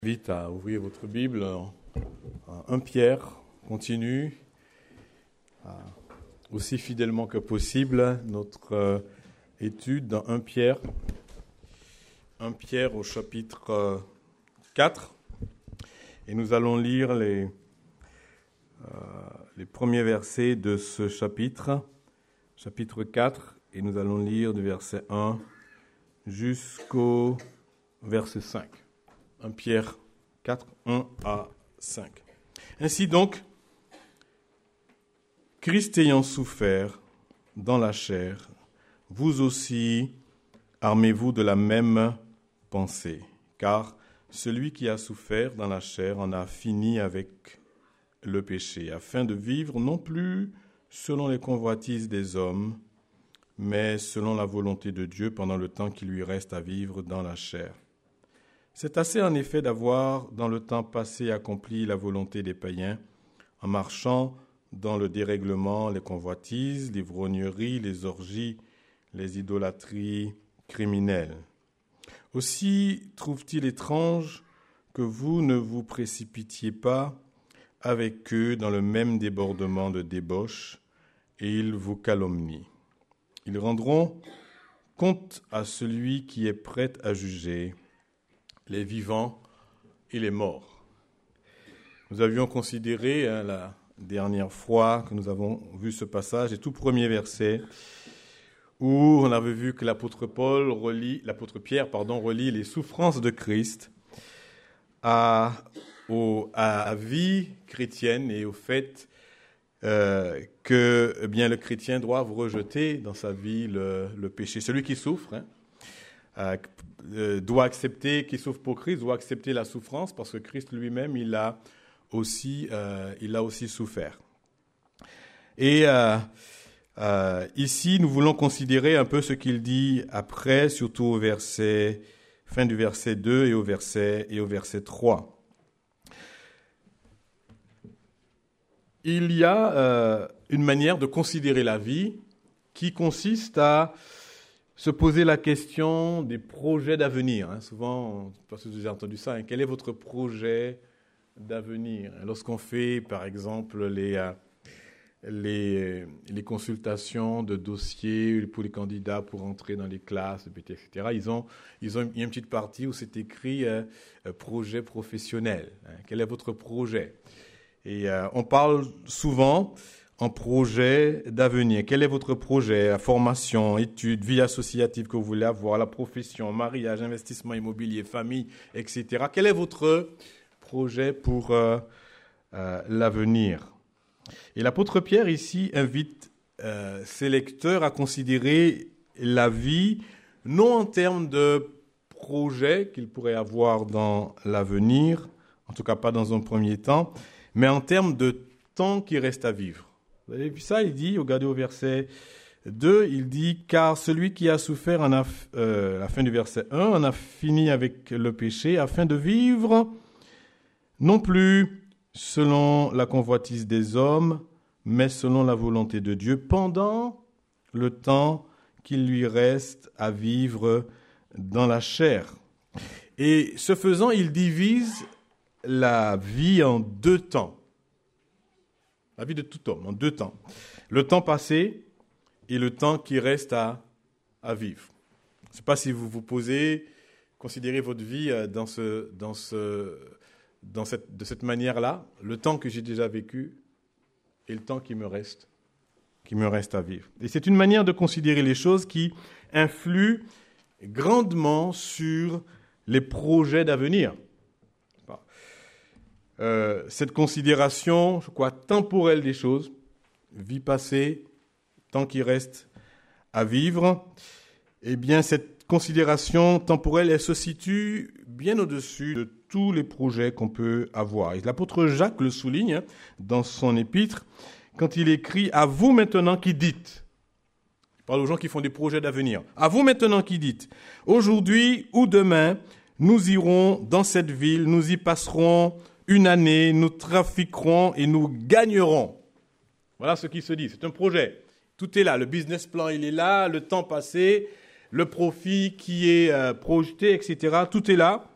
Vite à ouvrir votre Bible, 1 Pierre, continue aussi fidèlement que possible notre étude dans 1 Pierre au chapitre 4, et nous allons lire les premiers versets de ce chapitre 4, et nous allons lire du verset 1 jusqu'au verset 5. 1 Pierre 4, 1 à 5. Ainsi donc, Christ ayant souffert dans la chair, vous aussi armez-vous de la même pensée, car celui qui a souffert dans la chair en a fini avec le péché, afin de vivre non plus selon les convoitises des hommes, mais selon la volonté de Dieu pendant le temps qui lui reste à vivre dans la chair. C'est assez en effet d'avoir dans le temps passé accompli la volonté des païens, en marchant dans le dérèglement, les convoitises, l'ivrognerie, les orgies, les idolâtries criminelles. Aussi trouve-t-il étrange que vous ne vous précipitiez pas avec eux dans le même débordement de débauche, et ils vous calomnient. Ils rendront compte à celui qui est prêt à juger les vivants et les morts. Nous avions considéré la dernière fois que nous avons vu ce passage, les tout premiers versets, où on avait vu que l'apôtre Pierre relie les souffrances de Christ à la vie chrétienne et au fait que le chrétien doit rejeter dans sa vie le péché. Celui qui souffre doit accepter, qui souffre pour Christ, doit accepter la souffrance, parce que Christ lui-même, il a aussi souffert. Et ici, nous voulons considérer un peu ce qu'il dit après, surtout au fin du verset 2 et au verset 3. Il y a une manière de considérer la vie qui consiste à se poser la question des projets d'avenir. Souvent, parce que vous avez entendu ça, quel est votre projet d'avenir? Lorsqu'on fait, par exemple, les consultations de dossiers pour les candidats pour entrer dans les classes, etc., il y a une petite partie où c'est écrit projet professionnel. Quel est votre projet? Et on parle souvent en projet d'avenir. Quel est votre projet? La formation, études, vie associative que vous voulez avoir, la profession, mariage, investissement immobilier, famille, etc. Quel est votre projet pour l'avenir? Et l'apôtre Pierre ici invite ses lecteurs à considérer la vie non en termes de projet qu'ils pourraient avoir dans l'avenir, en tout cas pas dans un premier temps, mais en termes de temps qui reste à vivre. Vous avez vu ça? Il dit, regardez au verset 2, il dit « Car celui qui a souffert, la fin du verset 1, en a fini avec le péché, afin de vivre non plus selon la convoitise des hommes, mais selon la volonté de Dieu, pendant le temps qu'il lui reste à vivre dans la chair. » Et ce faisant, il divise la vie en deux temps. La vie de tout homme, en deux temps. Le temps passé et le temps qui reste à vivre. Je ne sais pas si vous vous posez, considérez votre vie de cette manière-là, le temps que j'ai déjà vécu et le temps qui me reste à vivre. Et c'est une manière de considérer les choses qui influe grandement sur les projets d'avenir. Cette considération, je crois, temporelle des choses, vie passée, temps qui reste à vivre, eh bien, cette considération temporelle, elle se situe bien au-dessus de tous les projets qu'on peut avoir. Et l'apôtre Jacques le souligne dans son épître, quand il écrit « À vous maintenant qui dites », il parle aux gens qui font des projets d'avenir, « À vous maintenant qui dites, aujourd'hui ou demain, nous irons dans cette ville, nous y passerons une année, nous trafiquerons et nous gagnerons. » Voilà ce qui se dit. C'est un projet. Tout est là. Le business plan, il est là. Le temps passé, le profit qui est projeté, etc. Tout est là.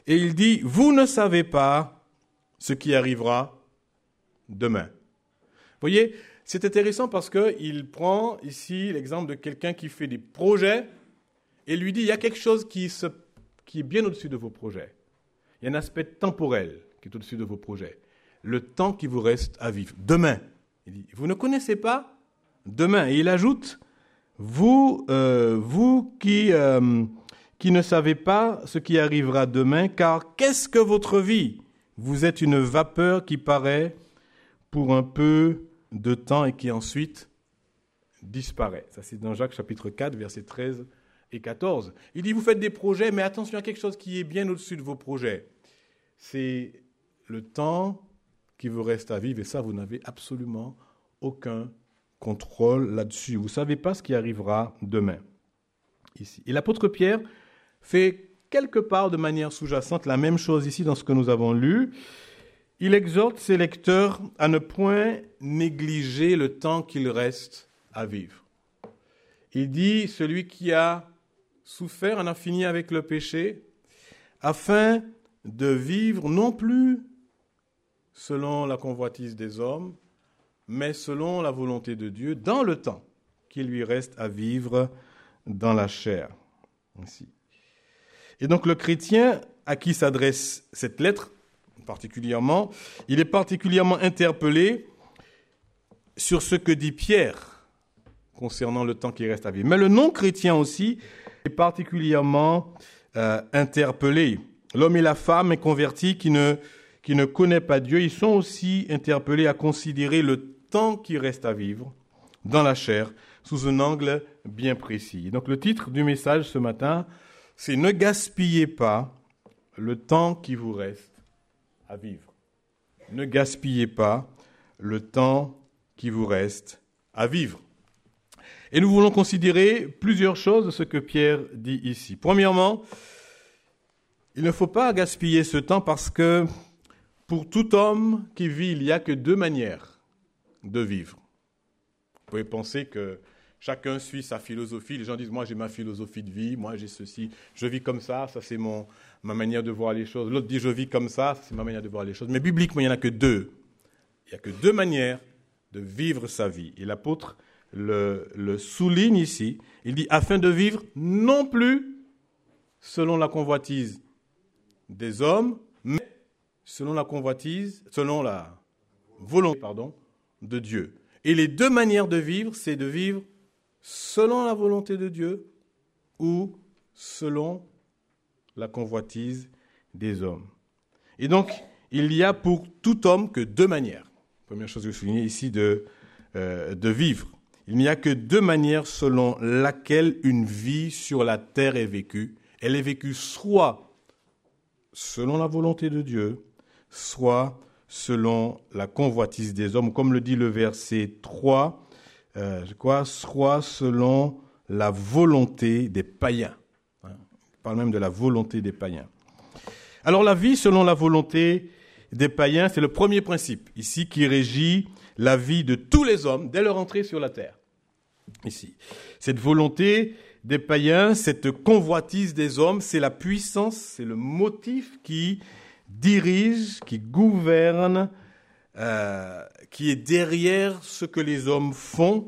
Et il dit, vous ne savez pas ce qui arrivera demain. Vous voyez, c'est intéressant parce qu'il prend ici l'exemple de quelqu'un qui fait des projets et lui dit, il y a quelque chose qui est bien au-dessus de vos projets. Il y a un aspect temporel qui est au-dessus de vos projets. Le temps qui vous reste à vivre. Demain. Il dit, vous ne connaissez pas demain. Et il ajoute, vous qui ne savez pas ce qui arrivera demain, car qu'est-ce que votre vie? Vous êtes une vapeur qui paraît pour un peu de temps et qui ensuite disparaît. Ça, c'est dans Jacques chapitre 4, versets 13 et 14. Il dit, vous faites des projets, mais attention à quelque chose qui est bien au-dessus de vos projets. C'est le temps qui vous reste à vivre, et ça, vous n'avez absolument aucun contrôle là-dessus. Vous ne savez pas ce qui arrivera demain. Ici. Et l'apôtre Pierre fait quelque part de manière sous-jacente la même chose ici dans ce que nous avons lu. Il exhorte ses lecteurs à ne point négliger le temps qu'il reste à vivre. Il dit, celui qui a souffert en a fini avec le péché, afin de vivre non plus selon la convoitise des hommes, mais selon la volonté de Dieu, dans le temps qu'il lui reste à vivre dans la chair. Ainsi. Et donc le chrétien à qui s'adresse cette lettre, particulièrement, il est particulièrement interpellé sur ce que dit Pierre concernant le temps qui reste à vivre. Mais le non-chrétien aussi est particulièrement interpellé. L'homme et la femme inconvertis qui ne connaissent pas Dieu, ils sont aussi interpellés à considérer le temps qui reste à vivre dans la chair sous un angle bien précis. Donc le titre du message ce matin, c'est « Ne gaspillez pas le temps qui vous reste à vivre ». Ne gaspillez pas le temps qui vous reste à vivre. Et nous voulons considérer plusieurs choses de ce que Pierre dit ici. Premièrement, il ne faut pas gaspiller ce temps parce que pour tout homme qui vit, il n'y a que deux manières de vivre. Vous pouvez penser que chacun suit sa philosophie. Les gens disent, moi j'ai ma philosophie de vie, moi j'ai ceci, je vis comme ça c'est ma manière de voir les choses. L'autre dit, je vis comme ça c'est ma manière de voir les choses. Mais bibliquement, il n'y en a que deux. Il n'y a que deux manières de vivre sa vie. Et l'apôtre le souligne ici. Il dit, afin de vivre non plus selon la convoitise des hommes, mais selon la volonté de Dieu. Et les deux manières de vivre, c'est de vivre selon la volonté de Dieu ou selon la convoitise des hommes. Et donc, il y a pour tout homme que deux manières. Première chose que je souligne ici de vivre. Il n'y a que deux manières selon laquelle une vie sur la terre est vécue. Elle est vécue soit selon la volonté de Dieu, soit selon la convoitise des hommes, comme le dit le verset 3, soit selon la volonté des païens. Il parle même de la volonté des païens. Alors la vie selon la volonté des païens, c'est le premier principe ici qui régit la vie de tous les hommes dès leur entrée sur la terre. Ici, cette volonté des païens, cette convoitise des hommes, c'est la puissance, c'est le motif qui dirige, qui gouverne, qui est derrière ce que les hommes font,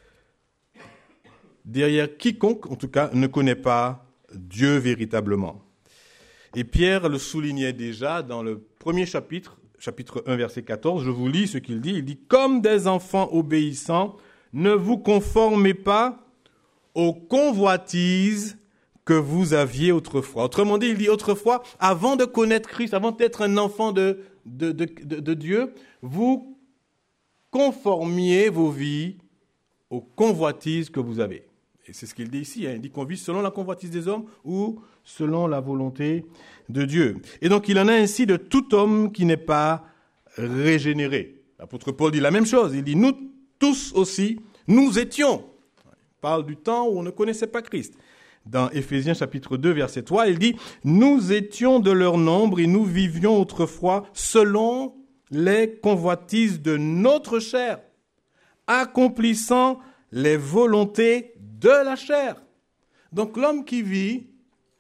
derrière quiconque, en tout cas, ne connaît pas Dieu véritablement. Et Pierre le soulignait déjà dans le premier chapitre 1, verset 14, je vous lis ce qu'il dit, « Comme des enfants obéissants, ne vous conformez pas aux convoitises que vous aviez autrefois. » Autrement dit, il dit autrefois, avant de connaître Christ, avant d'être un enfant de Dieu, vous conformiez vos vies aux convoitises que vous avez. Et c'est ce qu'il dit ici, il dit qu'on vit selon la convoitise des hommes ou selon la volonté de Dieu. Et donc il en est ainsi de tout homme qui n'est pas régénéré. L'apôtre Paul dit la même chose, il dit nous tous aussi, nous étions. Il parle du temps où on ne connaissait pas Christ. Dans Éphésiens chapitre 2, verset 3, il dit « Nous étions de leur nombre et nous vivions autrefois selon les convoitises de notre chair, accomplissant les volontés de la chair. » Donc l'homme qui vit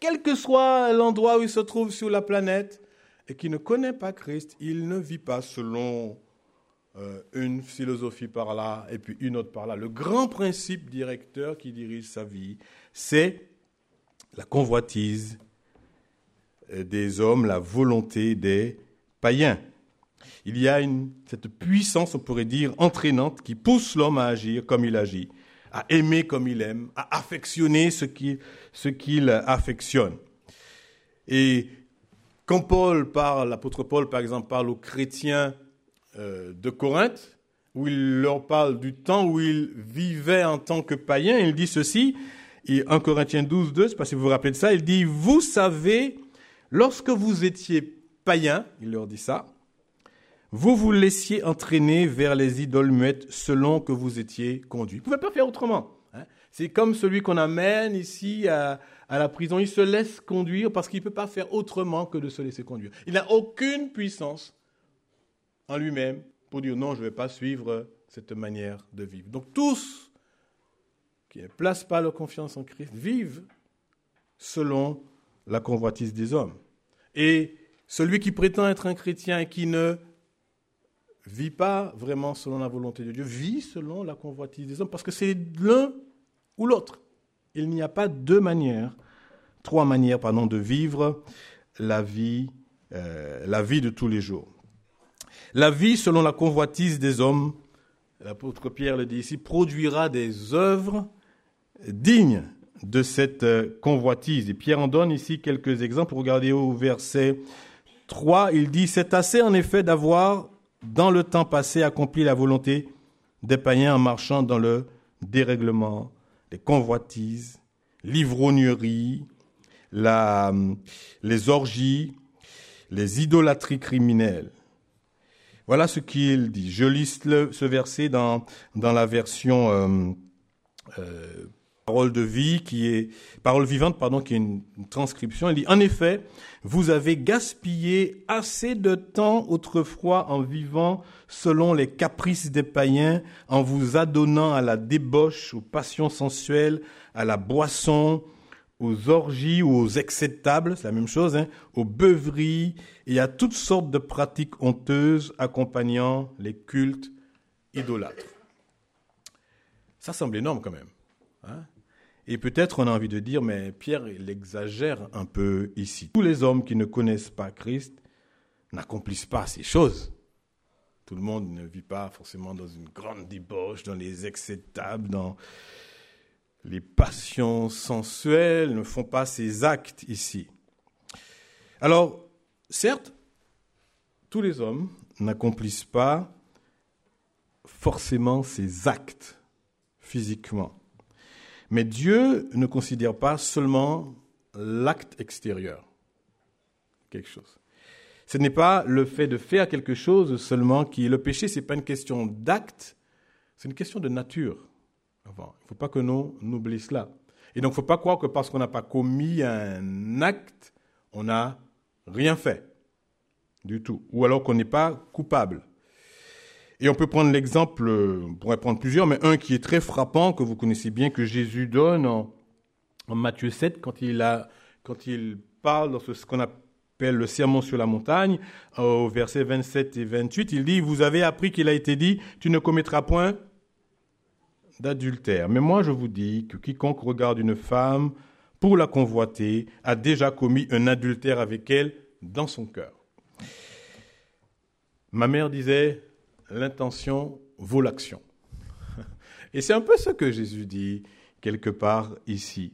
quel que soit l'endroit où il se trouve sur la planète, et qui ne connaît pas Christ, il ne vit pas selon une philosophie par là et puis une autre par là. Le grand principe directeur qui dirige sa vie, c'est la convoitise des hommes, la volonté des païens. Il y a cette puissance, on pourrait dire, entraînante qui pousse l'homme à agir comme il agit, à aimer comme il aime, à affectionner ce qu'il affectionne. Et quand l'apôtre Paul, par exemple, parle aux chrétiens de Corinthe, où il leur parle du temps où ils vivaient en tant que païens, il dit ceci, et 1 Corinthiens 12, 2, je ne sais pas si vous vous rappelez de ça, il dit « Vous savez, lorsque vous étiez païens, il leur dit ça, vous vous laissiez entraîner vers les idoles muettes selon que vous étiez conduits. » Vous ne pouvez pas faire autrement. Hein. C'est comme celui qu'on amène ici à la prison. Il se laisse conduire parce qu'il ne peut pas faire autrement que de se laisser conduire. Il n'a aucune puissance en lui-même pour dire non, je ne vais pas suivre cette manière de vivre. Donc tous qui ne placent pas leur confiance en Christ vivent selon la convoitise des hommes. Et celui qui prétend être un chrétien et qui ne vit pas vraiment selon la volonté de Dieu, vit selon la convoitise des hommes, parce que c'est l'un ou l'autre. Il n'y a pas trois manières de vivre la vie de tous les jours. La vie selon la convoitise des hommes, l'apôtre Pierre le dit ici, produira des œuvres dignes de cette convoitise. Et Pierre en donne ici quelques exemples. Regardez au verset 3, il dit « C'est assez en effet d'avoir dans le temps passé accompli la volonté des païens en marchant dans le dérèglement, les convoitises, l'ivrognerie, les orgies, les idolâtries criminelles. » Voilà ce qu'il dit. Je lis ce verset dans la version Parole de vie, Parole vivante, qui est une transcription. Il dit, en effet, vous avez gaspillé assez de temps autrefois en vivant selon les caprices des païens, en vous adonnant à la débauche, aux passions sensuelles, à la boisson, aux orgies ou aux excès de table, c'est la même chose, aux beuveries et à toutes sortes de pratiques honteuses accompagnant les cultes idolâtres. Ça semble énorme quand même. Hein? Et peut-être on a envie de dire, mais Pierre, il exagère un peu ici. Tous les hommes qui ne connaissent pas Christ n'accomplissent pas ces choses. Tout le monde ne vit pas forcément dans une grande débauche, dans les excès de table, dans les passions sensuelles, ne font pas ces actes ici. Alors, certes, tous les hommes n'accomplissent pas forcément ces actes physiquement. Mais Dieu ne considère pas seulement l'acte extérieur, quelque chose. Ce n'est pas le fait de faire quelque chose seulement qui est le péché, ce n'est pas une question d'acte, c'est une question de nature. Enfin, il ne faut pas que nous oublions cela. Et donc, il ne faut pas croire que parce qu'on n'a pas commis un acte, on n'a rien fait du tout, ou alors qu'on n'est pas coupable. Et on peut prendre l'exemple, on pourrait prendre plusieurs, mais un qui est très frappant, que vous connaissez bien, que Jésus donne en Matthieu 7, quand il parle dans ce qu'on appelle le sermon sur la montagne, au verset 27 et 28, il dit, vous avez appris qu'il a été dit, tu ne commettras point d'adultère. Mais moi, je vous dis que quiconque regarde une femme pour la convoiter a déjà commis un adultère avec elle dans son cœur. Ma mère disait, l'intention vaut l'action. Et c'est un peu ce que Jésus dit quelque part ici.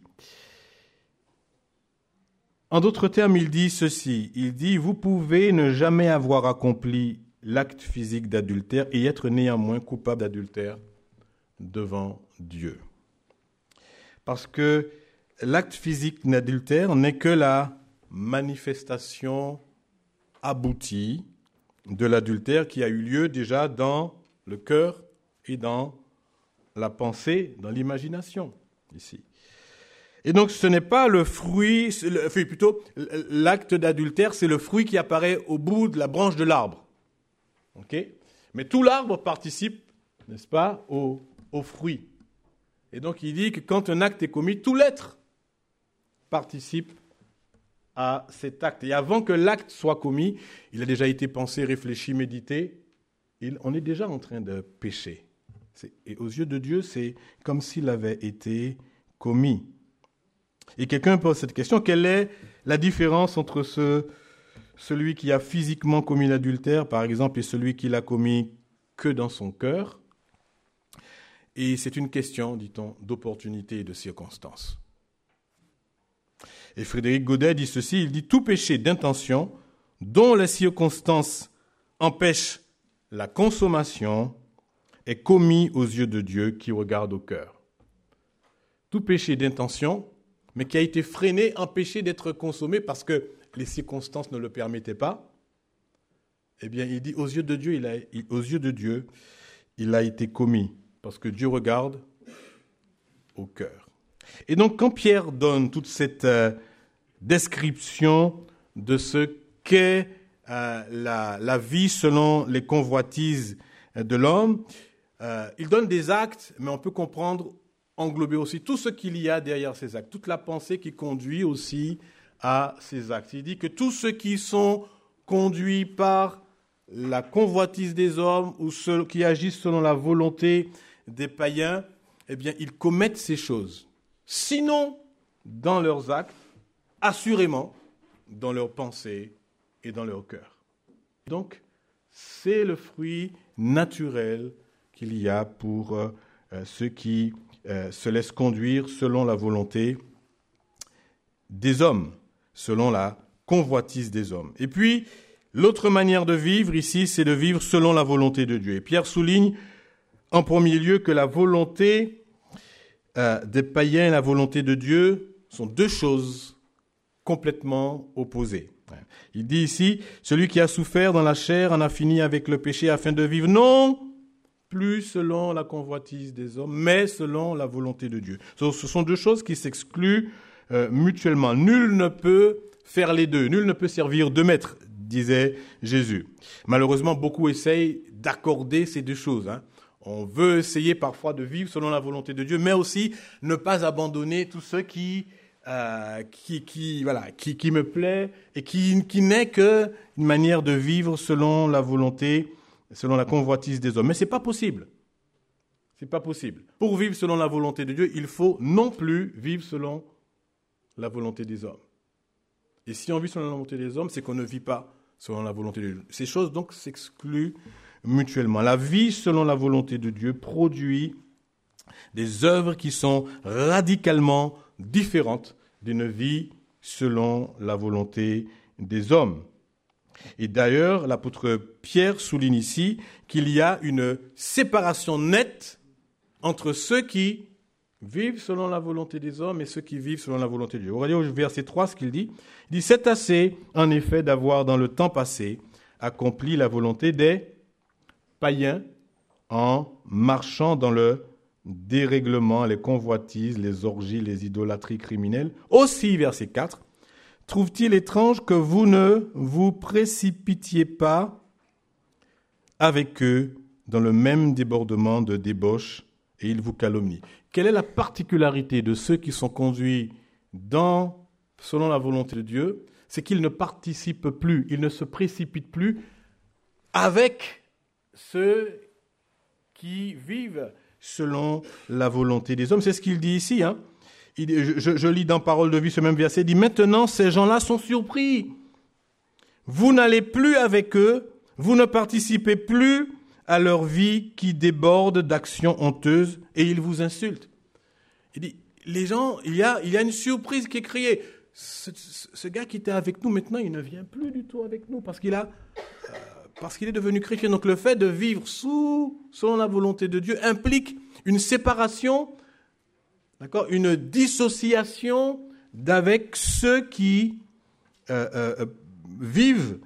En d'autres termes, il dit ceci, il dit, vous pouvez ne jamais avoir accompli l'acte physique d'adultère et être néanmoins coupable d'adultère devant Dieu. Parce que l'acte physique d'adultère n'est que la manifestation aboutie de l'adultère qui a eu lieu déjà dans le cœur et dans la pensée, dans l'imagination, ici. Et donc, ce n'est pas le fruit, plutôt l'acte d'adultère, c'est le fruit qui apparaît au bout de la branche de l'arbre. Okay? Mais tout l'arbre participe, n'est-ce pas, au fruit. Et donc, il dit que quand un acte est commis, tout l'être participe à cet acte. Et avant que l'acte soit commis, il a déjà été pensé, réfléchi, médité. On est déjà en train de pécher. Et aux yeux de Dieu, c'est comme s'il avait été commis. Et quelqu'un pose cette question, quelle est la différence entre celui qui a physiquement commis l'adultère, par exemple, et celui qui l'a commis que dans son cœur? Et c'est une question, dit-on, d'opportunité et de circonstance. Et Frédéric Godet dit ceci, il dit « Tout péché d'intention dont les circonstances empêchent la consommation est commis aux yeux de Dieu qui regarde au cœur. » Tout péché d'intention, mais qui a été freiné, empêché d'être consommé parce que les circonstances ne le permettaient pas, eh bien, il dit aux yeux de Dieu, il a été commis, parce que Dieu regarde au cœur. Et donc, quand Pierre donne toute cette description de ce qu'est la vie selon les convoitises de l'homme, il donne des actes, mais on peut comprendre, englober aussi tout ce qu'il y a derrière ces actes, toute la pensée qui conduit aussi à ces actes. Il dit que tous ceux qui sont conduits par la convoitise des hommes ou ceux qui agissent selon la volonté des païens, eh bien, ils commettent ces choses. Sinon, dans leurs actes, assurément, dans leurs pensées et dans leur cœur. Donc, c'est le fruit naturel qu'il y a pour ceux qui se laissent conduire selon la volonté des hommes, selon la convoitise des hommes. Et puis, l'autre manière de vivre ici, c'est de vivre selon la volonté de Dieu. Et Pierre souligne en premier lieu que la volonté des païens et la volonté de Dieu sont deux choses complètement opposées. Il dit ici, celui qui a souffert dans la chair en a fini avec le péché afin de vivre non plus selon la convoitise des hommes, mais selon la volonté de Dieu. Ce sont deux choses qui s'excluent mutuellement. Nul ne peut faire les deux, nul ne peut servir deux maîtres, disait Jésus. Malheureusement, beaucoup essayent d'accorder ces deux choses. On veut essayer parfois de vivre selon la volonté de Dieu, mais aussi ne pas abandonner tout ce qui me plaît et qui n'est qu'une manière de vivre selon la volonté, selon la convoitise des hommes. Mais c'est pas possible. C'est pas possible. Pour vivre selon la volonté de Dieu, il faut non plus vivre selon la volonté des hommes. Et si on vit selon la volonté des hommes, c'est qu'on ne vit pas selon la volonté de Dieu. Ces choses donc s'excluent mutuellement. La vie selon la volonté de Dieu produit des œuvres qui sont radicalement différentes d'une vie selon la volonté des hommes. Et d'ailleurs, l'apôtre Pierre souligne ici qu'il y a une séparation nette entre ceux qui vivent selon la volonté des hommes et ceux qui vivent selon la volonté de Dieu. Regardez au verset 3 ce qu'il dit. Il dit « C'est assez, en effet, d'avoir dans le temps passé accompli la volonté des païens en marchant dans le dérèglement, les convoitises, les orgies, les idolâtries criminelles. Aussi, verset 4, trouve-t-il étrange que vous ne vous précipitiez pas avec eux dans le même débordement de débauche et ils vous calomnient. » Quelle est la particularité de ceux qui sont conduits selon la volonté de Dieu? C'est qu'ils ne participent plus, ils ne se précipitent plus avec ceux qui vivent selon la volonté des hommes. C'est ce qu'il dit ici. Je lis dans Parole de vie ce même verset. Il dit « Maintenant, ces gens-là sont surpris. Vous n'allez plus avec eux, vous ne participez plus à leur vie qui déborde d'actions honteuses et ils vous insultent. » Il dit, les gens, il y a une surprise qui est créée. Ce gars qui était avec nous, maintenant, il ne vient plus du tout avec nous parce qu'il est devenu chrétien. Donc le fait de vivre selon la volonté de Dieu implique une séparation, d'accord, une dissociation d'avec ceux qui vivent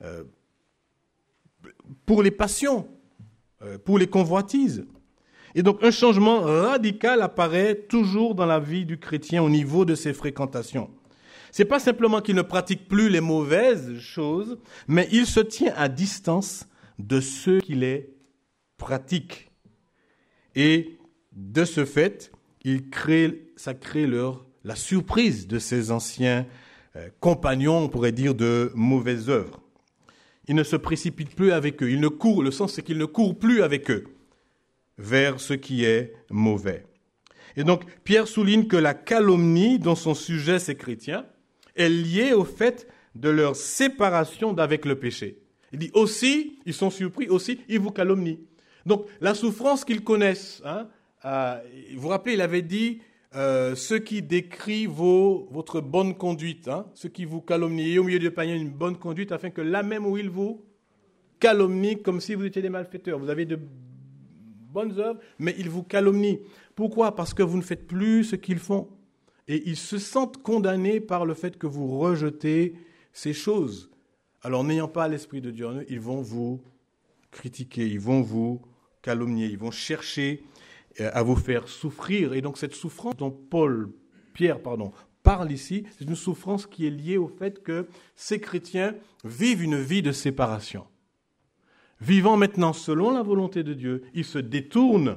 pour les passions, pour les convoitises. Et donc un changement radical apparaît toujours dans la vie du chrétien au niveau de ses fréquentations. C'est pas simplement qu'il ne pratique plus les mauvaises choses, mais il se tient à distance de ceux qui les pratiquent. Et de ce fait, ça crée la surprise de ces anciens compagnons, on pourrait dire, de mauvaises œuvres. Il ne se précipite plus avec eux. Le sens, c'est qu'il ne court plus avec eux vers ce qui est mauvais. Et donc, Pierre souligne que la calomnie dont sont sujets ces chrétiens est liée au fait de leur séparation d'avec le péché. Il dit aussi, ils sont surpris, aussi, ils vous calomnient. Donc, la souffrance qu'ils connaissent, vous vous rappelez, il avait dit, ceux qui décrient votre bonne conduite, ceux qui vous calomnient, au milieu du panier une bonne conduite, afin que là même où ils vous calomnient, comme si vous étiez des malfaiteurs. Vous avez de bonnes œuvres, mais ils vous calomnient. Pourquoi ? Parce que vous ne faites plus ce qu'ils font. Et ils se sentent condamnés par le fait que vous rejetez ces choses. Alors, n'ayant pas l'Esprit de Dieu en eux, ils vont vous critiquer, ils vont vous calomnier, ils vont chercher à vous faire souffrir. Et donc, cette souffrance dont Pierre parle ici, c'est une souffrance qui est liée au fait que ces chrétiens vivent une vie de séparation. Vivant maintenant selon la volonté de Dieu, ils se détournent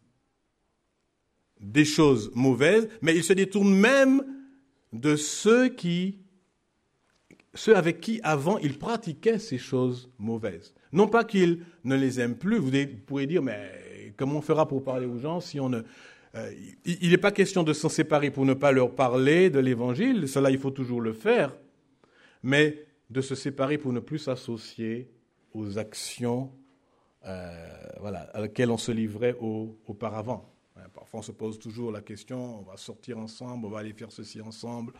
des choses mauvaises, mais ils se détournent même de ceux avec qui avant ils pratiquaient ces choses mauvaises. Non pas qu'ils ne les aiment plus, vous pourrez dire, mais comment on fera pour parler aux gens si on ne... il n'est pas question de s'en séparer pour ne pas leur parler de l'évangile, cela il faut toujours le faire, mais de se séparer pour ne plus s'associer aux actions à laquelle on se livrait auparavant. Parfois, on se pose toujours la question, on va sortir ensemble, on va aller faire ceci ensemble.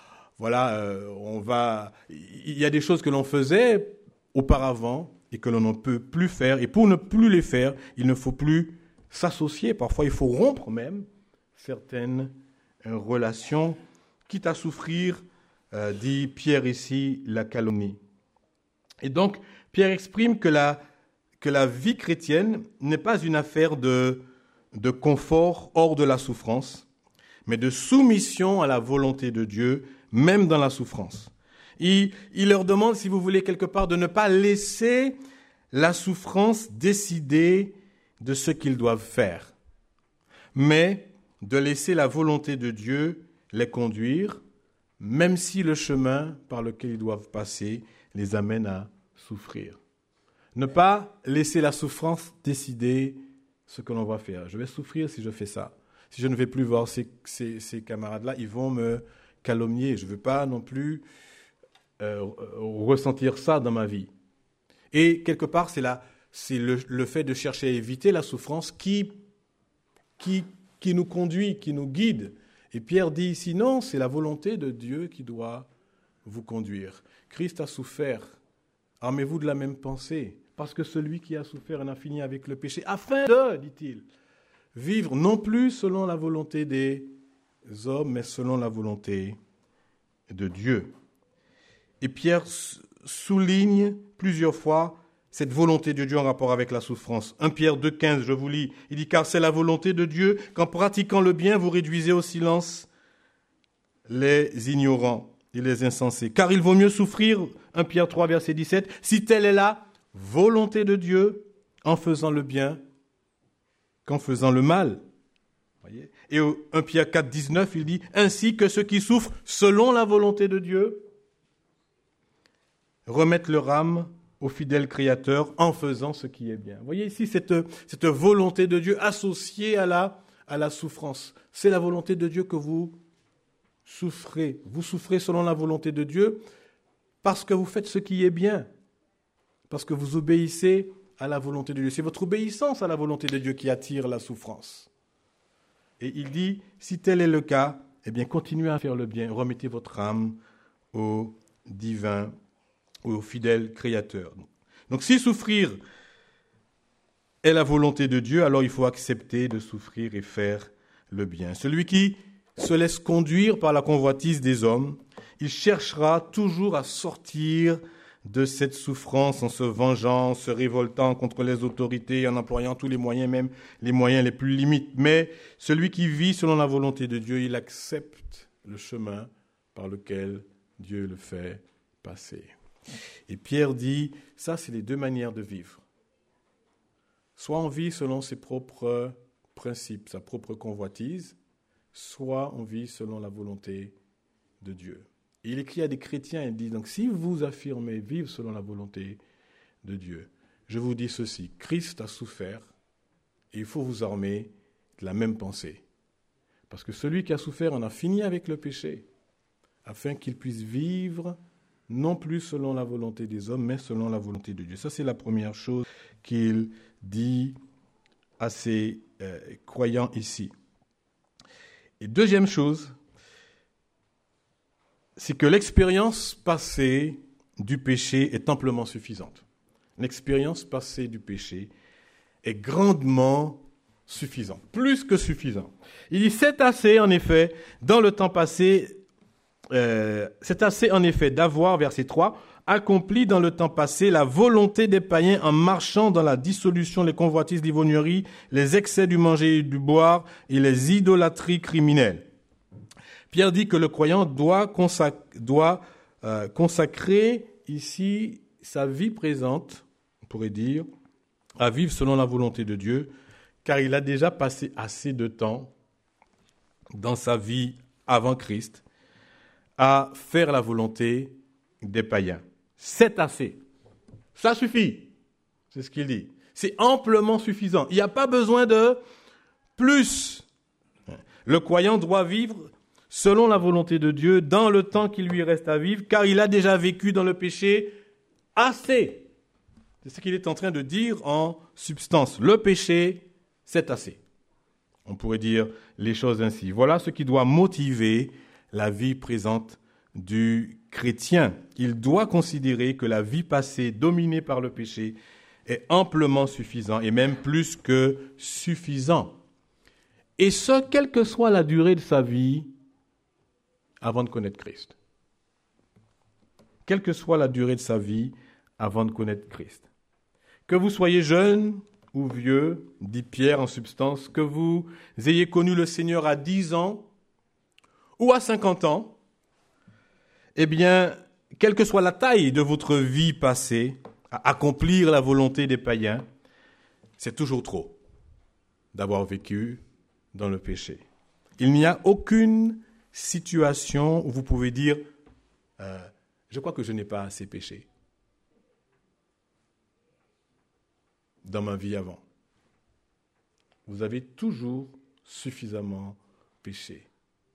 Il y a des choses que l'on faisait auparavant et que l'on ne peut plus faire. Et pour ne plus les faire, il ne faut plus s'associer. Parfois, il faut rompre même certaines relations, quitte à souffrir, dit Pierre ici, la calomnie. Et donc, Pierre exprime que la vie chrétienne n'est pas une affaire de confort hors de la souffrance, mais de soumission à la volonté de Dieu, même dans la souffrance. Il leur demande, si vous voulez, quelque part, de ne pas laisser la souffrance décider de ce qu'ils doivent faire, mais de laisser la volonté de Dieu les conduire, même si le chemin par lequel ils doivent passer les amène à souffrir. Ne pas laisser la souffrance décider ce que l'on va faire. Je vais souffrir si je fais ça. Si je ne vais plus voir ces camarades-là, ils vont me calomnier. Je ne veux pas non plus ressentir ça dans ma vie. Et quelque part, c'est le fait de chercher à éviter la souffrance qui nous conduit, qui nous guide. Et Pierre dit ici, non, c'est la volonté de Dieu qui doit vous conduire. Christ a souffert. Armez-vous de la même pensée. Parce que celui qui a souffert en a fini avec le péché, afin de, dit-il, vivre non plus selon la volonté des hommes, mais selon la volonté de Dieu. Et Pierre souligne plusieurs fois cette volonté de Dieu en rapport avec la souffrance. 1 Pierre 2,15, je vous lis, il dit « Car c'est la volonté de Dieu qu'en pratiquant le bien, vous réduisez au silence les ignorants et les insensés. Car il vaut mieux souffrir, 1 Pierre 3, verset 17, si telle est la volonté de Dieu en faisant le bien qu'en faisant le mal. » Voyez ? Et 1 Pierre 4, 19, il dit « Ainsi que ceux qui souffrent selon la volonté de Dieu remettent leur âme au fidèle Créateur en faisant ce qui est bien. » Vous voyez ici cette volonté de Dieu associée à la souffrance. C'est la volonté de Dieu que vous souffrez. Vous souffrez selon la volonté de Dieu parce que vous faites ce qui est bien. Parce que vous obéissez à la volonté de Dieu. C'est votre obéissance à la volonté de Dieu qui attire la souffrance. Et il dit, si tel est le cas, eh bien, continuez à faire le bien. Remettez votre âme au divin, au fidèle Créateur. Donc, si souffrir est la volonté de Dieu, alors il faut accepter de souffrir et faire le bien. Celui qui se laisse conduire par la convoitise des hommes, il cherchera toujours à sortir de cette souffrance en se vengeant, en se révoltant contre les autorités, en employant tous les moyens, même les moyens les plus limites. Mais celui qui vit selon la volonté de Dieu, il accepte le chemin par lequel Dieu le fait passer. Et Pierre dit, ça c'est les deux manières de vivre. Soit on vit selon ses propres principes, sa propre convoitise, soit on vit selon la volonté de Dieu. Il écrit à des chrétiens, il dit, donc si vous affirmez vivre selon la volonté de Dieu, je vous dis ceci, Christ a souffert et il faut vous armer de la même pensée. Parce que celui qui a souffert en a fini avec le péché, afin qu'il puisse vivre non plus selon la volonté des hommes, mais selon la volonté de Dieu. Ça, c'est la première chose qu'il dit à ses croyants ici. Et deuxième chose, c'est que l'expérience passée du péché est amplement suffisante. L'expérience passée du péché est grandement suffisante, plus que suffisante. Il dit, c'est assez en effet, dans le temps passé, c'est assez en effet d'avoir, verset 3, accompli dans le temps passé la volonté des païens en marchant dans la dissolution, les convoitises, l'ivrognerie, les excès du manger et du boire et les idolâtries criminelles. Pierre dit que le croyant doit consacrer ici sa vie présente, on pourrait dire, à vivre selon la volonté de Dieu, car il a déjà passé assez de temps dans sa vie avant Christ à faire la volonté des païens. C'est assez. Ça suffit. C'est ce qu'il dit. C'est amplement suffisant. Il n'y a pas besoin de plus. Le croyant doit vivre selon la volonté de Dieu, dans le temps qu'il lui reste à vivre, car il a déjà vécu dans le péché assez. C'est ce qu'il est en train de dire en substance. Le péché, c'est assez. On pourrait dire les choses ainsi. Voilà ce qui doit motiver la vie présente du chrétien. Il doit considérer que la vie passée dominée par le péché est amplement suffisant, et même plus que suffisant. Et ce, quelle que soit la durée de sa vie, avant de connaître Christ. Quelle que soit la durée de sa vie avant de connaître Christ. Que vous soyez jeune ou vieux, dit Pierre en substance, que vous ayez connu le Seigneur à 10 ans ou à 50 ans, eh bien, quelle que soit la taille de votre vie passée, à accomplir la volonté des païens, c'est toujours trop d'avoir vécu dans le péché. Il n'y a aucune situation où vous pouvez dire je crois que je n'ai pas assez péché dans ma vie avant. Vous avez toujours suffisamment péché.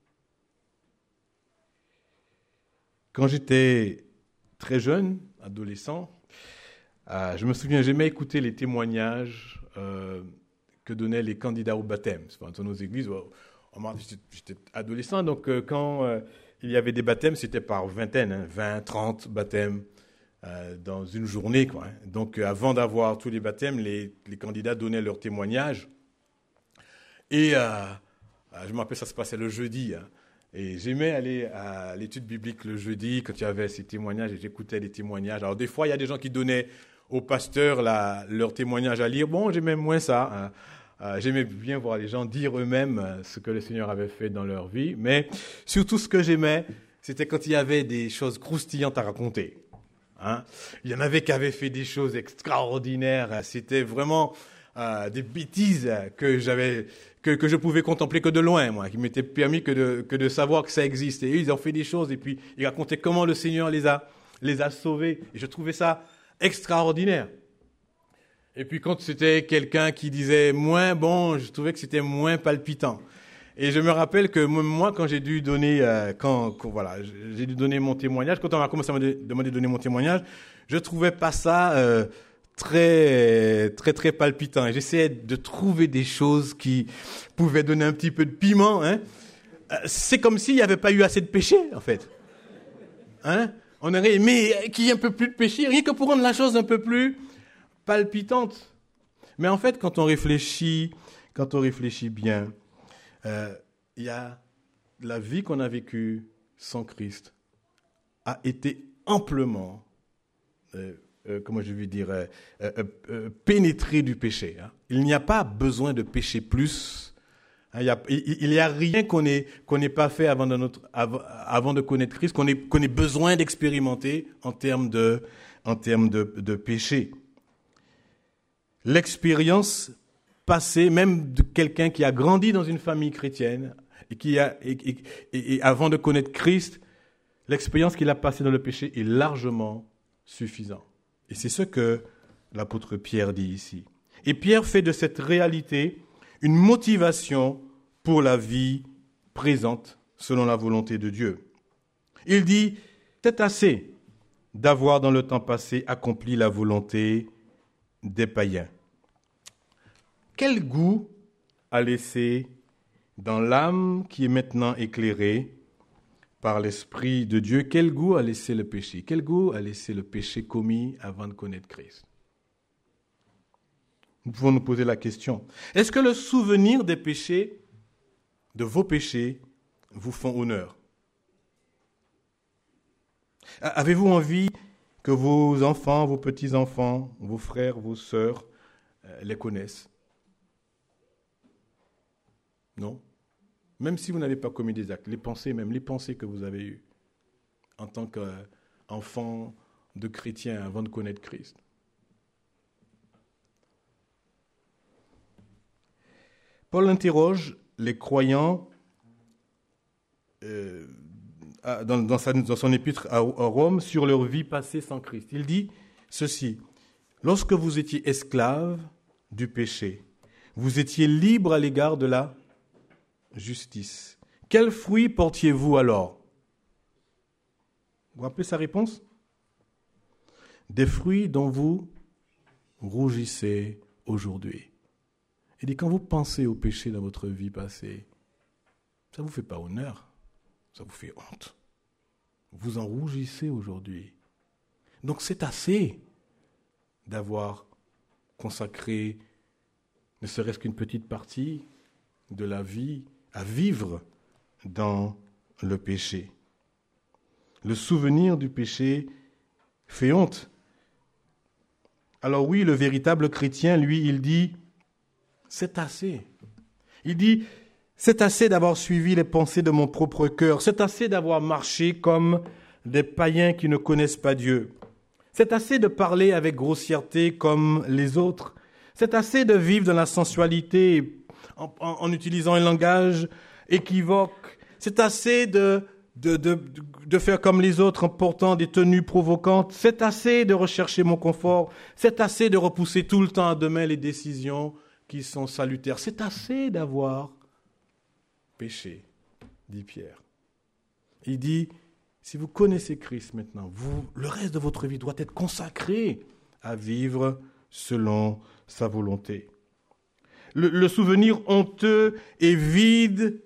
Quand j'étais très jeune, adolescent, je me souviens, j'aimais écouter les témoignages que donnaient les candidats au baptême. Dans nos églises, j'étais adolescent, donc quand il y avait des baptêmes, c'était par vingtaine, 20, 30 baptêmes dans une journée, quoi. Donc avant d'avoir tous les baptêmes, les candidats donnaient leurs témoignages. Et je me rappelle, ça se passait le jeudi. Et j'aimais aller à l'étude biblique le jeudi quand il y avait ces témoignages, et j'écoutais les témoignages. Alors des fois, il y a des gens qui donnaient au pasteur leur témoignage à lire. Bon, j'aimais moins ça. J'aimais bien voir les gens dire eux-mêmes ce que le Seigneur avait fait dans leur vie. Mais surtout, ce que j'aimais, c'était quand il y avait des choses croustillantes à raconter. Il y en avait qui avaient fait des choses extraordinaires. C'était vraiment des bêtises que je pouvais contempler que de loin, moi, qui m'étaient permis que de savoir que ça existe. Et eux, ils ont fait des choses et puis ils racontaient comment le Seigneur les a sauvés. Et je trouvais ça extraordinaire. Et puis quand c'était quelqu'un qui disait moins bon, je trouvais que c'était moins palpitant. Et je me rappelle que moi, quand j'ai dû donner, j'ai dû donner mon témoignage, quand on m'a commencé à me demander de donner mon témoignage, je trouvais pas ça très, très, très palpitant. Et j'essayais de trouver des choses qui pouvaient donner un petit peu de piment. C'est comme s'il n'y avait pas eu assez de péché, en fait. On aurait aimé qu'il y ait un peu plus de péché, rien que pour rendre la chose un peu plus palpitante. Mais en fait, quand on réfléchit bien, il y a la vie qu'on a vécue sans Christ a été amplement, pénétrée du péché. Il n'y a pas besoin de pécher plus. Il n'y a rien qu'on n'ait pas fait avant de connaître Christ, qu'on ait besoin d'expérimenter en termes de péché. L'expérience passée, même de quelqu'un qui a grandi dans une famille chrétienne et avant de connaître Christ, l'expérience qu'il a passée dans le péché est largement suffisante. Et c'est ce que l'apôtre Pierre dit ici. Et Pierre fait de cette réalité une motivation pour la vie présente selon la volonté de Dieu. Il dit, c'est assez d'avoir dans le temps passé accompli la volonté des païens. Quel goût a laissé dans l'âme qui est maintenant éclairée par l'Esprit de Dieu, quel goût a laissé le péché? Quel goût a laissé le péché commis avant de connaître Christ? Nous pouvons nous poser la question. Est-ce que le souvenir des péchés, de vos péchés, vous font honneur? Avez-vous envie que vos enfants, vos petits-enfants, vos frères, vos sœurs les connaissent? Non? Même si vous n'avez pas commis des actes, les pensées que vous avez eues en tant qu'enfant de chrétien avant de connaître Christ. Paul interroge les croyants dans son épître à Rome sur leur vie passée sans Christ. Il dit ceci, « Lorsque vous étiez esclaves du péché, vous étiez libres à l'égard de la justice. Quels fruits portiez-vous alors ?» Vous vous rappelez sa réponse? Des fruits dont vous rougissez aujourd'hui. Il dit, quand vous pensez au péché dans votre vie passée, ça ne vous fait pas honneur, ça vous fait honte. Vous en rougissez aujourd'hui. Donc c'est assez d'avoir consacré ne serait-ce qu'une petite partie de la vie à vivre dans le péché. Le souvenir du péché fait honte. Alors oui, le véritable chrétien, lui, il dit, c'est assez. Il dit, c'est assez d'avoir suivi les pensées de mon propre cœur. C'est assez d'avoir marché comme des païens qui ne connaissent pas Dieu. C'est assez de parler avec grossièreté comme les autres. C'est assez de vivre dans la sensualité en utilisant un langage équivoque. C'est assez de faire comme les autres en portant des tenues provocantes. C'est assez de rechercher mon confort. C'est assez de repousser tout le temps à demain les décisions qui sont salutaires. C'est assez d'avoir péché, dit Pierre. Il dit, si vous connaissez Christ maintenant, le reste de votre vie doit être consacré à vivre selon sa volonté. Le souvenir honteux et vide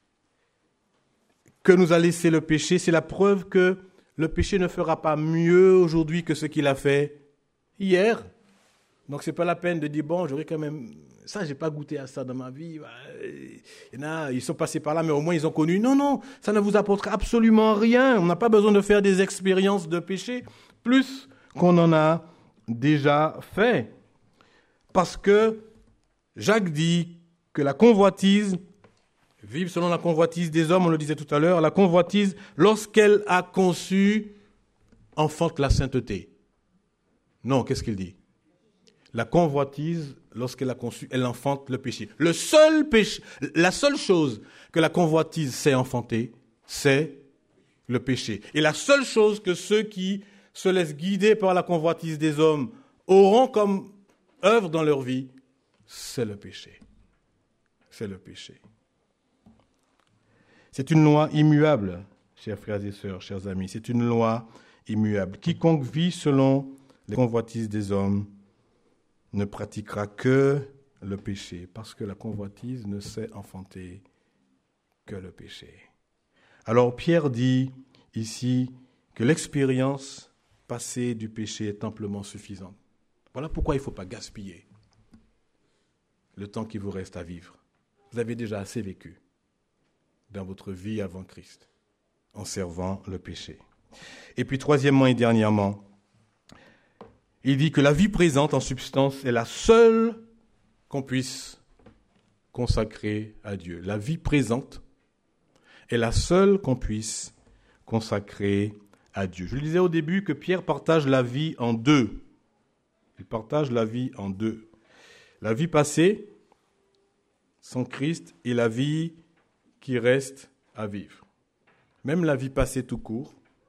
que nous a laissé le péché, c'est la preuve que le péché ne fera pas mieux aujourd'hui que ce qu'il a fait hier. Donc c'est pas la peine de dire, bon, j'aurais quand même... Ça, j'ai pas goûté à ça dans ma vie. Il y en a, ils sont passés par là, mais au moins ils ont connu. Non, ça ne vous apportera absolument rien. On n'a pas besoin de faire des expériences de péché, plus qu'on en a déjà fait. Parce que Jacques dit que la convoitise, vivre selon la convoitise des hommes, on le disait tout à l'heure, la convoitise, lorsqu'elle a conçu, enfante la sainteté. Non, qu'est-ce qu'il dit? La convoitise, lorsqu'elle a conçu, elle enfante le péché. La seule chose que la convoitise sait enfanter, c'est le péché. Et la seule chose que ceux qui se laissent guider par la convoitise des hommes auront comme œuvre dans leur vie, c'est le péché. C'est le péché. C'est une loi immuable, chers frères et sœurs, chers amis. C'est une loi immuable. Quiconque vit selon les convoitises des hommes ne pratiquera que le péché, parce que la convoitise ne sait enfanter que le péché. Alors Pierre dit ici que l'expérience passée du péché est amplement suffisante. Voilà pourquoi il ne faut pas gaspiller le temps qui vous reste à vivre. Vous avez déjà assez vécu dans votre vie avant Christ, en servant le péché. Et puis troisièmement et dernièrement, il dit que la vie présente en substance est la seule qu'on puisse consacrer à Dieu. La vie présente est la seule qu'on puisse consacrer à Dieu. Je le disais au début que Pierre partage la vie en deux. Il partage la vie en deux. La vie passée, sans Christ, et la vie qui reste à vivre. Même la vie passée tout court,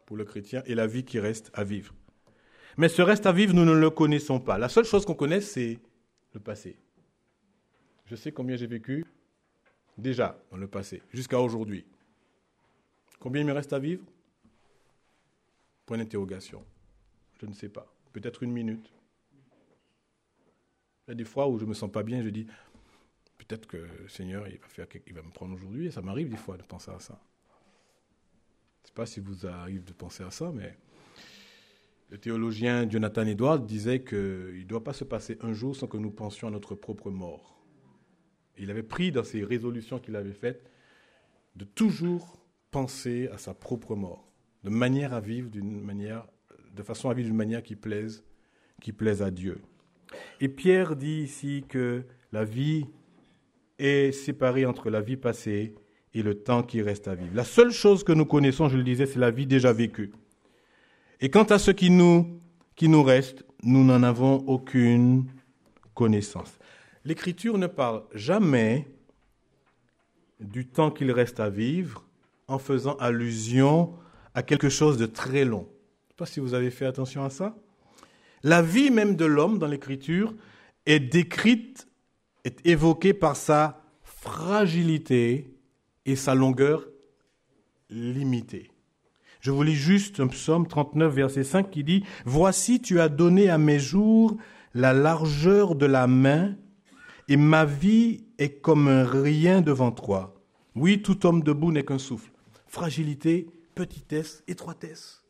pour le chrétien et la vie qui reste à vivre. Mais ce reste à vivre, nous ne le connaissons pas. La seule chose qu'on connaît, c'est le passé. Je sais combien j'ai vécu déjà dans le passé, jusqu'à aujourd'hui. Combien il me reste à vivre? Point d'interrogation. Je ne sais pas. Peut-être 1 minute. Il y a des fois où je ne me sens pas bien, je dis, peut-être que le Seigneur il va me prendre aujourd'hui, et ça m'arrive des fois de penser à ça. Je ne sais pas si vous arrive de penser à ça, mais le théologien Jonathan Edwards disait qu'il ne doit pas se passer un jour sans que nous pensions à notre propre mort. Il avait pris dans ses résolutions qu'il avait faites de toujours penser à sa propre mort, de façon à vivre d'une manière qui plaise à Dieu. Et Pierre dit ici que la vie est séparée entre la vie passée et le temps qui reste à vivre. La seule chose que nous connaissons, je le disais, c'est la vie déjà vécue. Et quant à ce qui nous reste, nous n'en avons aucune connaissance. L'Écriture ne parle jamais du temps qu'il reste à vivre en faisant allusion à quelque chose de très long. Je ne sais pas si vous avez fait attention à ça. La vie même de l'homme dans l'Écriture est décrite, est évoquée par sa fragilité et sa longueur limitée. Je vous lis juste un psaume 39, verset 5 qui dit « Voici, tu as donné à mes jours la largeur de la main, et ma vie est comme un rien devant toi. Oui, tout homme debout n'est qu'un souffle. » Fragilité, petitesse, étroitesse.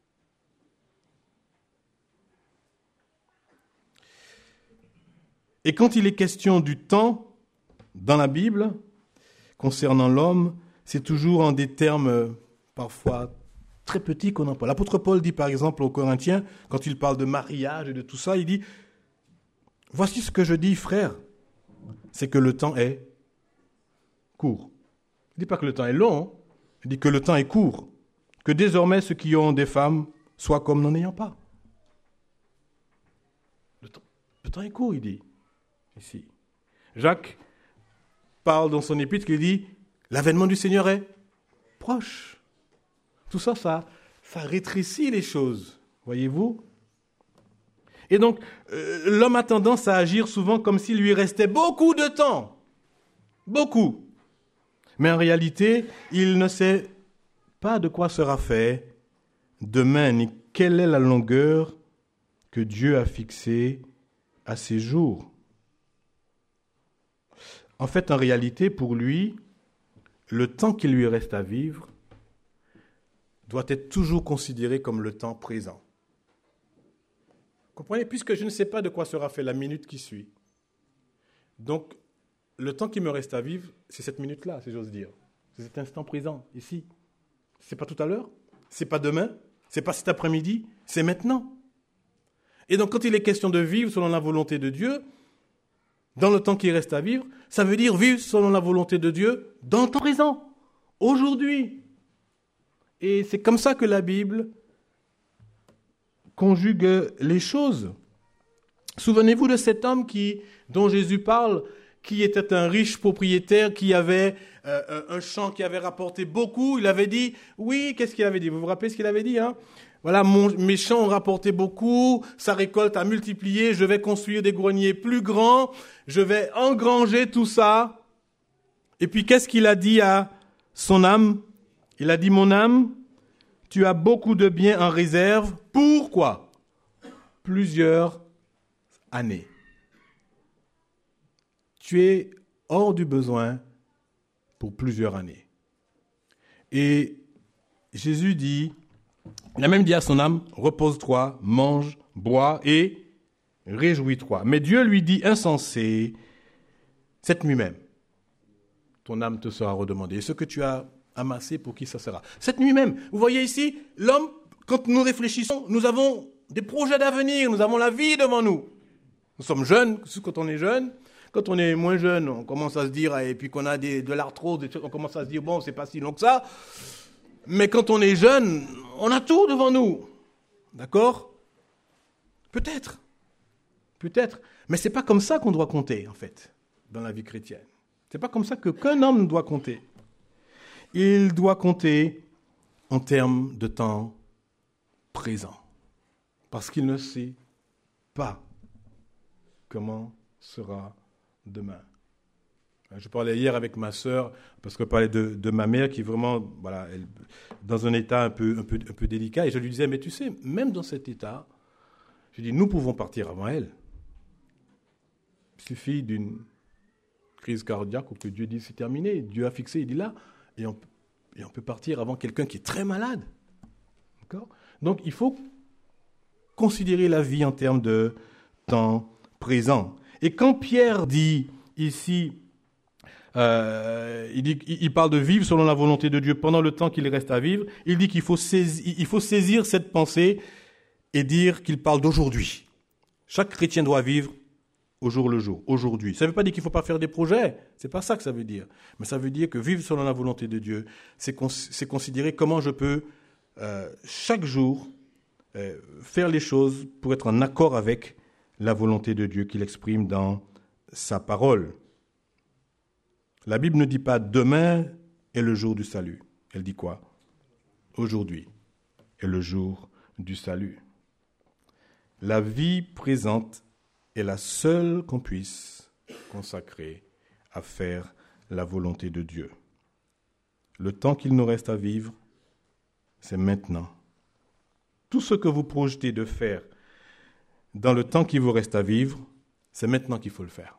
Et quand il est question du temps dans la Bible, concernant l'homme, c'est toujours en des termes parfois très petits qu'on emploie. L'apôtre Paul dit par exemple aux Corinthiens, quand il parle de mariage et de tout ça, il dit « Voici ce que je dis, frère, c'est que le temps est court. » Il ne dit pas que le temps est long, il dit que le temps est court, que désormais ceux qui ont des femmes soient comme n'en ayant pas. Le temps est court, il dit, ici. Jacques parle dans son épître qu'il dit « L'avènement du Seigneur est proche ». Tout ça, ça rétrécit les choses, voyez-vous. Et donc, l'homme a tendance à agir souvent comme s'il lui restait beaucoup de temps. Beaucoup. Mais en réalité, il ne sait pas de quoi sera fait demain, ni quelle est la longueur que Dieu a fixée à ses jours. En fait, en réalité, pour lui, le temps qui lui reste à vivre doit être toujours considéré comme le temps présent. Comprenez? Puisque je ne sais pas de quoi sera fait la minute qui suit. Donc, le temps qui me reste à vivre, c'est cette minute-là, si j'ose dire. C'est cet instant présent, ici. C'est pas tout à l'heure, c'est pas demain, c'est pas cet après-midi, c'est maintenant. Et donc, quand il est question de vivre selon la volonté de Dieu, dans le temps qui reste à vivre, ça veut dire vivre selon la volonté de Dieu dans le temps présent, aujourd'hui. Et c'est comme ça que la Bible conjugue les choses. Souvenez-vous de cet homme dont Jésus parle, qui était un riche propriétaire, qui avait un champ qui avait rapporté beaucoup. Il avait dit, oui, qu'est-ce qu'il avait dit? Vous vous rappelez ce qu'il avait dit, hein? Voilà, mes champs ont rapporté beaucoup, sa récolte a multiplié, je vais construire des greniers plus grands, je vais engranger tout ça. Et puis qu'est-ce qu'il a dit à son âme? Il a dit, mon âme, tu as beaucoup de biens en réserve. Pourquoi? Plusieurs années. Tu es hors du besoin pour plusieurs années. Et Jésus dit, il a même dit à son âme, repose-toi, mange, bois et réjouis-toi. Mais Dieu lui dit, insensé, cette nuit même, ton âme te sera redemandée. Et ce que tu as amassé, pour qui ça sera? Cette nuit même. Vous voyez ici, l'homme, quand nous réfléchissons, nous avons des projets d'avenir, nous avons la vie devant nous. Nous sommes jeunes, quand on est jeune. Quand on est moins jeune, on commence à se dire, et puis qu'on a de l'arthrose, on commence à se dire, bon, c'est pas si long que ça. Mais quand on est jeune, on a tout devant nous. D'accord? Peut-être. Mais c'est pas comme ça qu'on doit compter, en fait, dans la vie chrétienne. C'est pas comme ça qu'un homme doit compter. Il doit compter en termes de temps présent. Parce qu'il ne sait pas comment sera demain. Je parlais hier avec ma sœur, parce que je parlais de ma mère qui est vraiment dans un état un peu délicat. Et je lui disais, mais tu sais, même dans cet état, je dis, nous pouvons partir avant elle. Il suffit d'une crise cardiaque ou que Dieu dise, c'est terminé. Dieu a fixé, il dit là. Et on peut partir avant quelqu'un qui est très malade. D'accord ? Donc, il faut considérer la vie en termes de temps présent. Et quand Pierre dit ici, il parle de vivre selon la volonté de Dieu pendant le temps qu'il reste à vivre, il dit qu'il faut saisir cette pensée et dire qu'il parle d'aujourd'hui. Chaque chrétien doit vivre au jour le jour, aujourd'hui. Ça ne veut pas dire qu'il ne faut pas faire des projets, c'est pas ça que ça veut dire. Mais ça veut dire que vivre selon la volonté de Dieu, c'est considérer comment je peux chaque jour faire les choses pour être en accord avec la volonté de Dieu qu'il exprime dans sa parole. La Bible ne dit pas « demain est le jour du salut ». Elle dit quoi ? Aujourd'hui est le jour du salut. La vie présente est la seule qu'on puisse consacrer à faire la volonté de Dieu. Le temps qu'il nous reste à vivre, c'est maintenant. Tout ce que vous projetez de faire dans le temps qui vous reste à vivre, c'est maintenant qu'il faut le faire.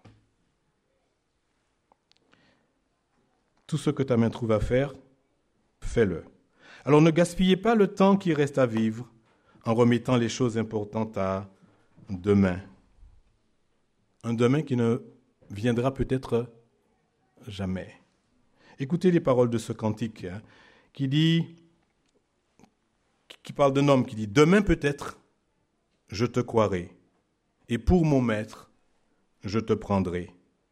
Tout ce que ta main trouve à faire, fais-le. Alors ne gaspillez pas le temps qui reste à vivre en remettant les choses importantes à demain. Un demain qui ne viendra peut-être jamais. Écoutez les paroles de ce cantique qui parle d'un homme qui dit « Demain peut-être, je te croirai, et pour mon maître, je te prendrai. »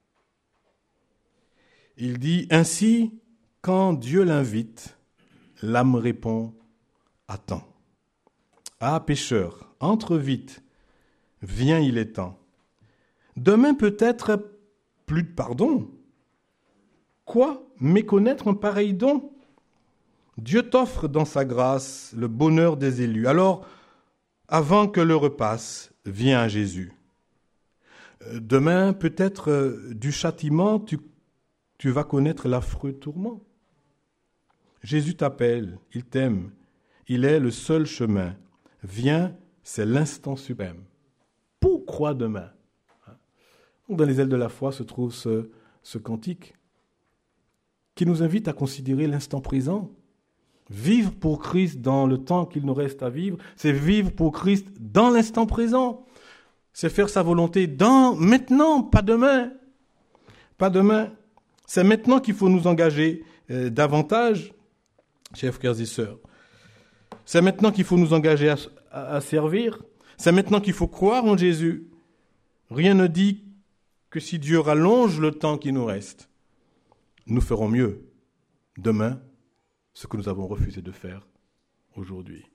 Il dit « Ainsi, quand Dieu l'invite, l'âme répond « Attends. Ah, pécheur, entre vite, viens, il est temps. Demain peut-être plus de pardon. Quoi, méconnaître un pareil don ? Dieu t'offre dans sa grâce le bonheur des élus. Alors, avant que l'heure passe, viens à Jésus. Demain, peut-être du châtiment, tu vas connaître l'affreux tourment. Jésus t'appelle, il t'aime, il est le seul chemin. Viens, c'est l'instant suprême. Pourquoi demain ? Dans les ailes de la foi se trouve ce cantique qui nous invite à considérer l'instant présent. Vivre pour Christ dans le temps qu'il nous reste à vivre, c'est vivre pour Christ dans l'instant présent. C'est faire sa volonté maintenant, pas demain. Pas demain. C'est maintenant qu'il faut nous engager davantage, chers frères et sœurs. C'est maintenant qu'il faut nous engager à servir. C'est maintenant qu'il faut croire en Jésus. Rien ne dit que si Dieu rallonge le temps qui nous reste, nous ferons mieux demain ce que nous avons refusé de faire aujourd'hui.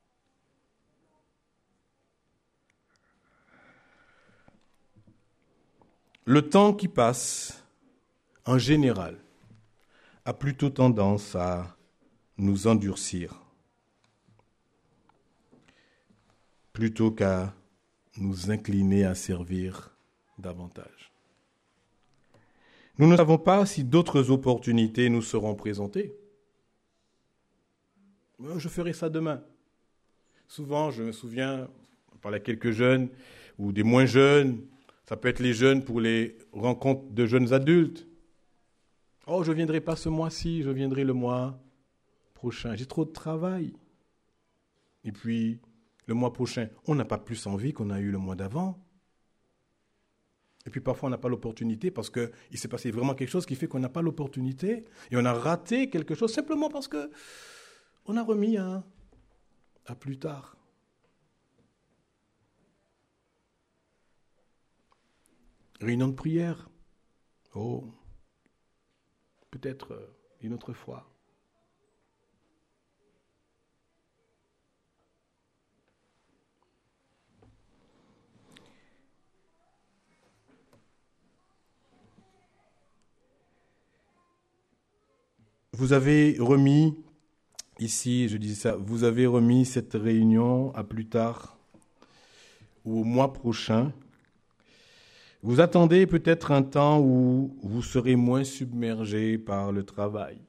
Le temps qui passe, en général, a plutôt tendance à nous endurcir, plutôt qu'à nous incliner à servir davantage. Nous ne savons pas si d'autres opportunités nous seront présentées. Je ferai ça demain. Souvent, je me souviens, on parlait à quelques jeunes ou des moins jeunes, ça peut être les jeunes pour les rencontres de jeunes adultes. Oh, je ne viendrai pas ce mois-ci, je viendrai le mois prochain. J'ai trop de travail. Et puis, le mois prochain, on n'a pas plus envie qu'on a eu le mois d'avant. Et puis parfois, on n'a pas l'opportunité parce qu'il s'est passé vraiment quelque chose qui fait qu'on n'a pas l'opportunité. Et on a raté quelque chose simplement parce qu'on a remis à plus tard. Réunion de prière. Oh, peut-être une autre fois. Vous avez remis ici, je disais ça, vous avez remis cette réunion à plus tard ou au mois prochain. Vous attendez peut-être un temps où vous serez moins submergé par le travail,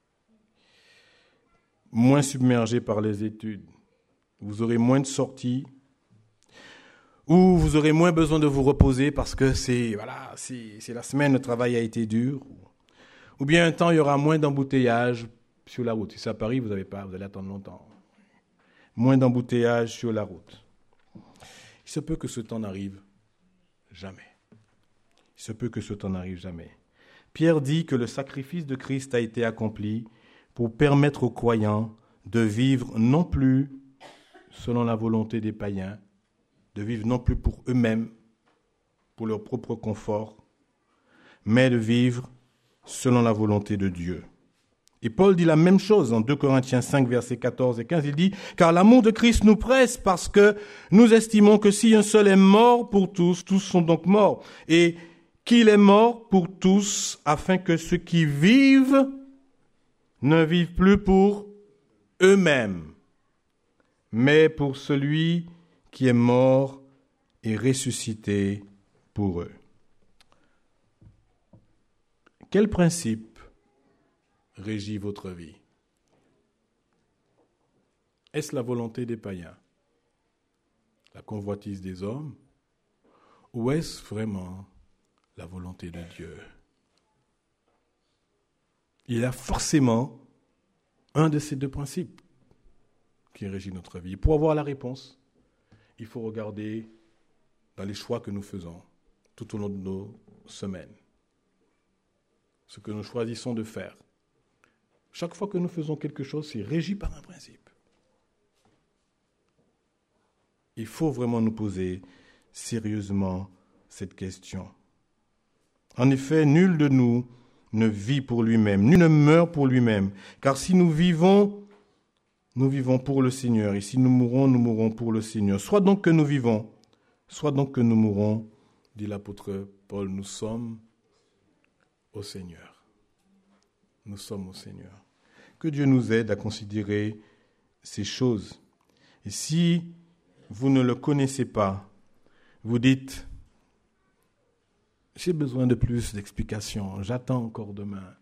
moins submergé par les études. Vous aurez moins de sorties, ou vous aurez moins besoin de vous reposer parce que c'est la semaine, le travail a été dur. Ou bien un temps, il y aura moins d'embouteillages sur la route. Si c'est à Paris, vous allez attendre longtemps. Moins d'embouteillages sur la route. Il se peut que ce temps n'arrive jamais. Il se peut que ce temps n'arrive jamais. Pierre dit que le sacrifice de Christ a été accompli pour permettre aux croyants de vivre non plus selon la volonté des païens, de vivre non plus pour eux-mêmes, pour leur propre confort, mais de vivre selon la volonté de Dieu. Et Paul dit la même chose en 2 Corinthiens 5, versets 14 et 15. Il dit « Car l'amour de Christ nous presse parce que nous estimons que si un seul est mort pour tous, tous sont donc morts. Et qu'il est mort pour tous afin que ceux qui vivent ne vivent plus pour eux-mêmes, mais pour celui qui est mort et ressuscité pour eux. » Quel principe régit votre vie? Est-ce la volonté des païens, la convoitise des hommes, ou est-ce vraiment la volonté de Dieu? Il y a forcément un de ces deux principes qui régit notre vie. Pour avoir la réponse, il faut regarder dans les choix que nous faisons tout au long de nos semaines. Ce que nous choisissons de faire. Chaque fois que nous faisons quelque chose, c'est régi par un principe. Il faut vraiment nous poser sérieusement cette question. En effet, nul de nous ne vit pour lui-même, nul ne meurt pour lui-même. Car si nous vivons pour le Seigneur. Et si nous mourrons pour le Seigneur. Soit donc que nous vivons, soit donc que nous mourrons, dit l'apôtre Paul, nous sommes au Seigneur. Nous sommes au Seigneur. Que Dieu nous aide à considérer ces choses. Et si vous ne le connaissez pas, vous dites, j'ai besoin de plus d'explications, j'attends encore demain.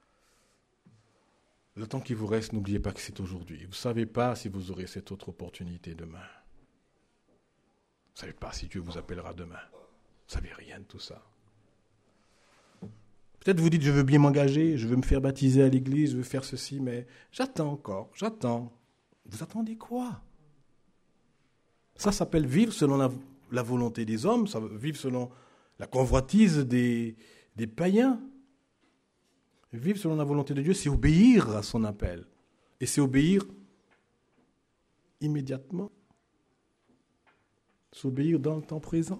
Le temps qui vous reste, n'oubliez pas que c'est aujourd'hui. Vous ne savez pas si vous aurez cette autre opportunité demain. Vous ne savez pas si Dieu vous appellera demain. Vous ne savez rien de tout ça. Peut-être vous dites, je veux bien m'engager, je veux me faire baptiser à l'église, je veux faire ceci, mais j'attends encore, j'attends. Vous attendez quoi? Ça s'appelle vivre selon la volonté des hommes, ça veut vivre selon la convoitise des païens. Vivre selon la volonté de Dieu, c'est obéir à son appel. Et c'est obéir immédiatement. C'est obéir dans le temps présent.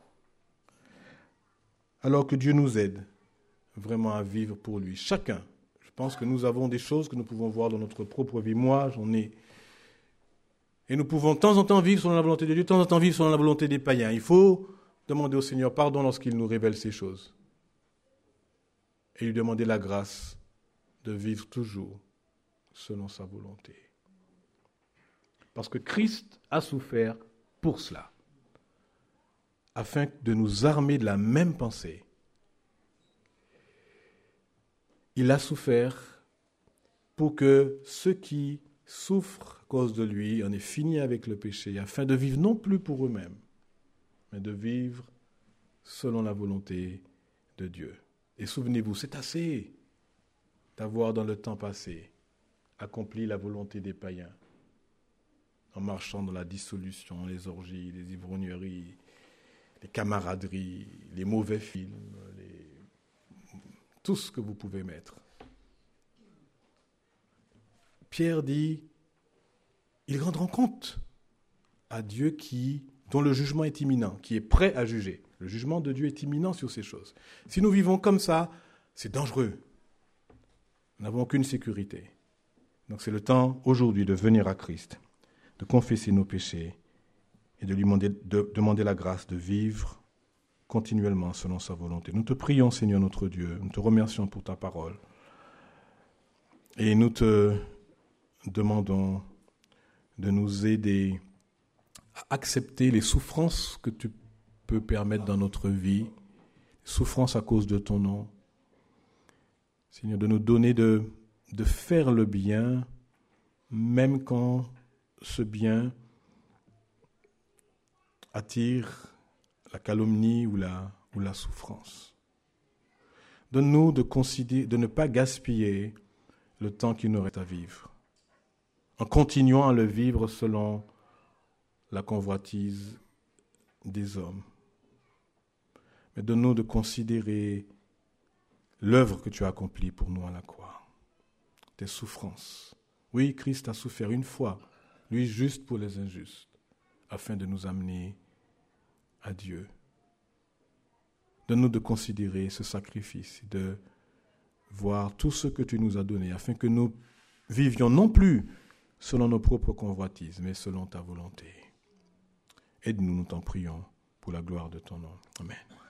Alors que Dieu nous aide vraiment à vivre pour lui. Chacun. Je pense que nous avons des choses que nous pouvons voir dans notre propre vie. Moi, j'en ai. Et nous pouvons de temps en temps vivre selon la volonté de Dieu, de temps en temps vivre selon la volonté des païens. Il faut demander au Seigneur pardon lorsqu'il nous révèle ces choses. Et lui demander la grâce de vivre toujours selon sa volonté. Parce que Christ a souffert pour cela, afin de nous armer de la même pensée. Il a souffert pour que ceux qui souffrent à cause de lui en aient fini avec le péché, afin de vivre non plus pour eux-mêmes, mais de vivre selon la volonté de Dieu. Et souvenez-vous, c'est assez d'avoir dans le temps passé accompli la volonté des païens, en marchant dans la dissolution, les orgies, les ivrogneries, les camaraderies, les mauvais films, tout ce que vous pouvez mettre. Pierre dit, ils rendront compte à Dieu dont le jugement est imminent, qui est prêt à juger. Le jugement de Dieu est imminent sur ces choses. Si nous vivons comme ça, c'est dangereux. Nous n'avons aucune sécurité. Donc c'est le temps aujourd'hui de venir à Christ, de confesser nos péchés et de lui demander la grâce de vivre continuellement selon sa volonté. Nous te prions, Seigneur notre Dieu, nous te remercions pour ta parole. Et nous te demandons de nous aider à accepter les souffrances que tu peux permettre dans notre vie, souffrances à cause de ton nom. Seigneur, de nous donner de faire le bien, même quand ce bien attire la calomnie ou la souffrance. Donne-nous de ne pas gaspiller le temps qu'il nous reste à vivre, en continuant à le vivre selon la convoitise des hommes. Mais donne-nous de considérer l'œuvre que tu as accomplie pour nous à la croix, tes souffrances. Oui, Christ a souffert une fois, lui juste pour les injustes, afin de nous amener à Dieu. Donne-nous de considérer ce sacrifice, de voir tout ce que tu nous as donné, afin que nous vivions non plus selon nos propres convoitises, mais selon ta volonté. Aide-nous, nous t'en prions, pour la gloire de ton nom. Amen.